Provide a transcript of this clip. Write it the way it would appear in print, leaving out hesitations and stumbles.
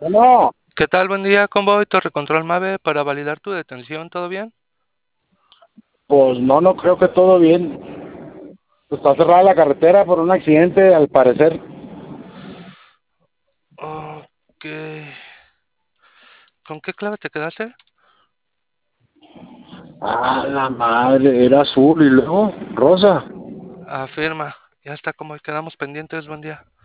No, ¿Qué tal? Buen día, Convoy, Torre Control Mave, para validar tu detención, ¿todo bien? pues no creo que todo bien. Está cerrada la carretera por un accidente, al parecer. Ok. ¿Con qué clave te quedaste? Ah, la madre, era azul y luego rosa. Afirma. Ya está, Convoy, quedamos pendientes, buen día.